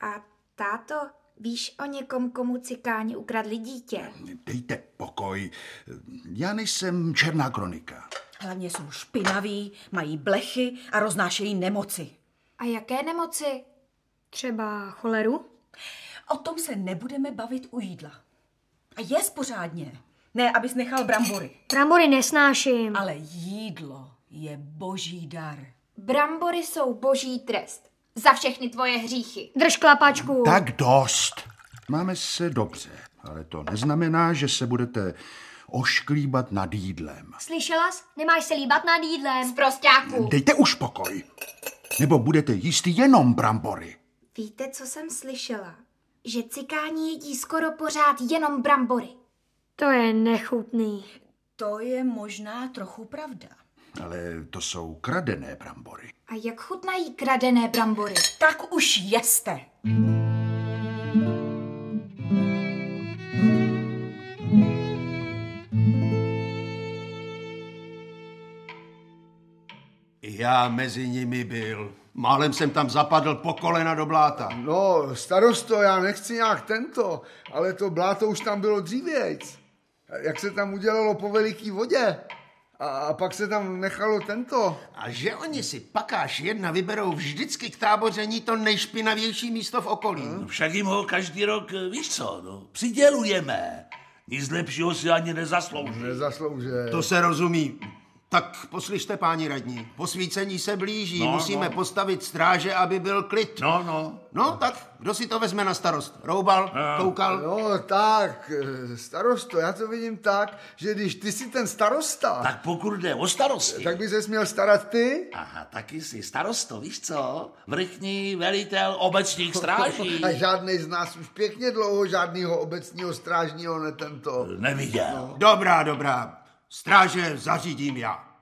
A táto, víš o někom, komu cikáni ukradli dítě? Dejte pokoj. Já nejsem černá kronika. Hlavně jsou špinaví, mají blechy a roznášejí nemoci. A jaké nemoci? Třeba choleru? O tom se nebudeme bavit u jídla. A jes pořádně. Ne, abys nechal brambory. Brambory nesnáším. Ale jídlo je boží dar. Brambory jsou boží trest. Za všechny tvoje hříchy. Drž klapačku. Tak dost. Máme se dobře, ale to neznamená, že se budete ošklíbat nad jídlem. Slyšela jsi? Nemáš se líbat nad jídlem. Sprosťáku. Dejte už pokoj. Nebo budete jíst jenom brambory. Víte, co jsem slyšela? Že cikáni jedí skoro pořád jenom brambory. To je nechutný. To je možná trochu pravda. Ale to jsou kradené brambory. A jak chutnají kradené brambory? Tak už jeste. Já mezi nimi byl. Málem jsem tam zapadl po kolena do bláta. No, starosto, já nechci nějak tento, ale to bláto už tam bylo dřívějc. Jak se tam udělalo po veliký vodě. A pak se tam nechalo tento. A že oni si pakáž jedna vyberou vždycky k táboření to nejšpinavější místo v okolí. Však jim ho každý rok, víš co, přidělujeme. Nic lepšího si ani nezaslouží. Nezaslouží. To se rozumí. Tak poslyšte, páni radní, posvícení se blíží, musíme postavit stráže, aby byl klid. No, tak kdo si to vezme na starost? Roubal, Koukal? No tak, starosto, já to vidím tak, že když ty jsi ten starosta, Tak pokud jde o starosti. tak by ses měl starat ty. Aha, taky jsi starosto, víš co? Vrchní velitel obecních stráží. A žádnej z nás už pěkně dlouho žádnýho obecního strážního netento. Neviděl. Dobrá. Stráže zařídím já.